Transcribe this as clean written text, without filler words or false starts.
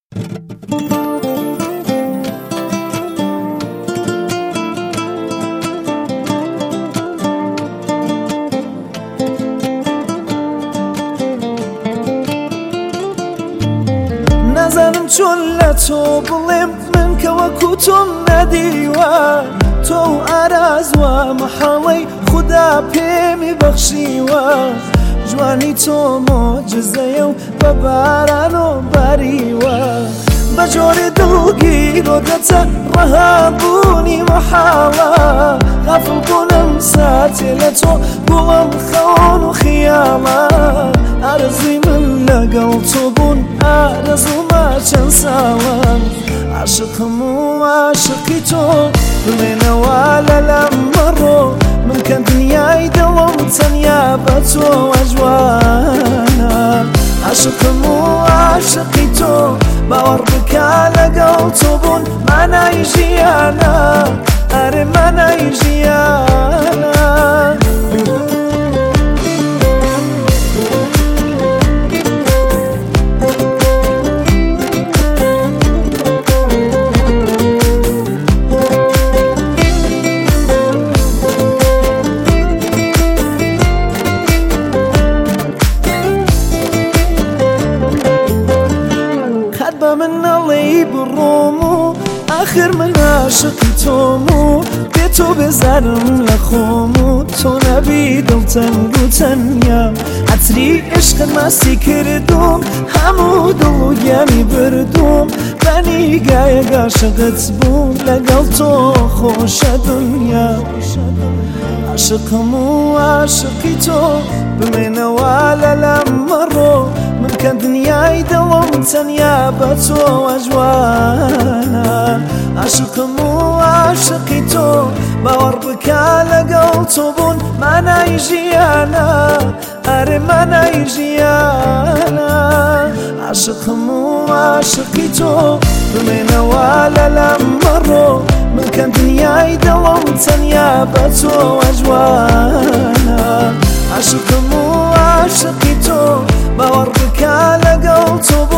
نازانم چۆن لە تۆ بڵێم من کە وەکو تۆم نەدیوە تۆ ئارازوە مەحاڵەی خودا پێمی بەخشیوە جوانی تۆ مۆجزەیە و بە باران و باریوە بە جۆرێ دڵگیرۆ دەچە ڕەهابوونی مەحاڵە غافڵ بوونم ساتێ لە تۆ بووەم خەون و خیاڵە ئارەزوی من لەگەڵ تۆ بوون ئارەزومە چەند ساڵە عاشقم و عاشقی تۆ بڵێنەوە لەلام مەڕۆ من کە دنیای دڵم تەنیا بە تۆ ئەجوانە عاشقم و عاشقی تۆ باوەڕ بکە لەگەڵ تۆ بوون مانای ژیانە ئەرێ مانای ژیانە منەڵێی بڕۆم و ئاخر من عاشقی تۆم و بێ تۆ بێزارم لە خۆم و تۆ نەبی دڵتەنگ و تەنیا عەتری عشقت ماستی کردوم هەموو دڵ و گیانی بردوم بەنیگایەک عاشقت بووم لەگەڵ تۆ خۆشە دنیا عاشقم و عاشقی تۆ بمێنەوە لەلام مەڕۆ من کە دنیای دڵم تەنیا بە تۆ ئەجوانە عاشقم و عاشقی تۆ باوەڕ بکە لەگەڵ تۆ بوون مانای ژیانە ئەرێ مانای ژیانە عاشقم و عاشقی تۆ بمێنەوە لەلام مەڕۆ من کە دنیای دڵم تەنیا بە تۆ ئەجوانە عاشقم و عاشقی تۆ باوەڕ بکە لەگەڵ تۆ